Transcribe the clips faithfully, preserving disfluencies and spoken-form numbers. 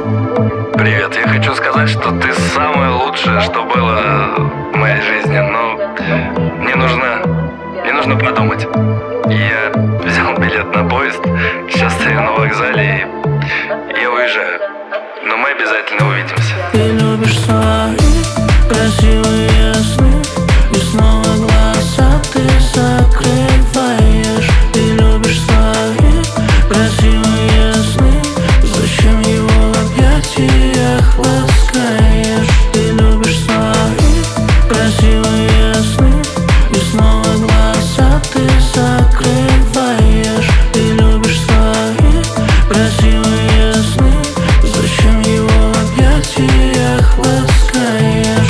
Привет, я хочу сказать, что ты самое лучшее, что было в моей жизни, но мне нужно, мне нужно подумать. Я взял билет на поезд, сейчас стою на вокзале и я уезжаю. Но мы обязательно увидимся. Ты любишь свои красивые сны, и снова глаза ты закрываешь. Ты любишь свои красивые сны, зачем его в объятиях ласкаешь? Ты любишь свои красивые сны, и снова глаза ты закрываешь. Ты любишь свои красивые сны, зачем его в объятиях ласкаешь?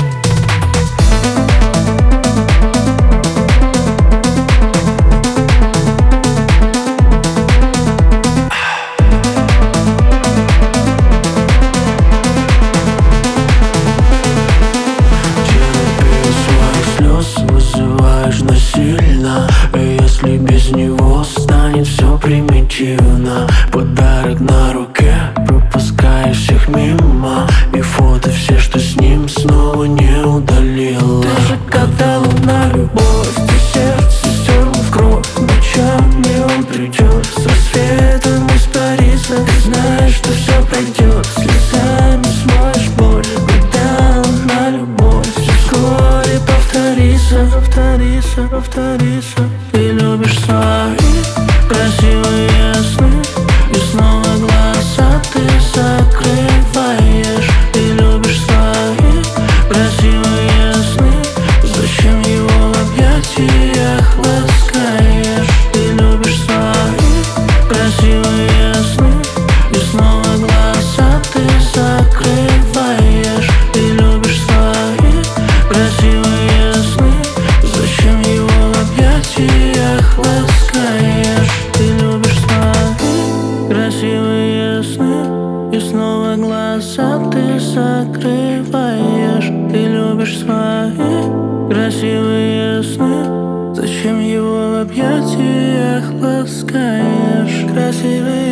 Вызываешь насильно, и если без него станет все примитивно. Подарок на руке, пропускаешь всех мимо, и фото все, что с ним, снова не удалила. Ты же когда луна, любовь, ты сердце стерла в кровь. Ночами он придет, с рассветом испарится. Ты знаешь, что все пройдет, слезами смоешь боль. Когда луна, любовь, все вскоре повторится, повторится, повторится. Ты любишь свои красивые сны, и снова глаза ты закрываешь. Ты любишь свои красивые сны, зачем его в объятиях ласкаешь? Ты любишь свои красивые сны, и снова глаза ты закрываешь. Ты любишь свои красивые сны, зачем его в объятиях ласкаешь? Ты любишь свои красивые сны, и снова глаза ты закрываешь. Ты любишь свои красивые сны, зачем его в объятиях ласкаешь? Красивые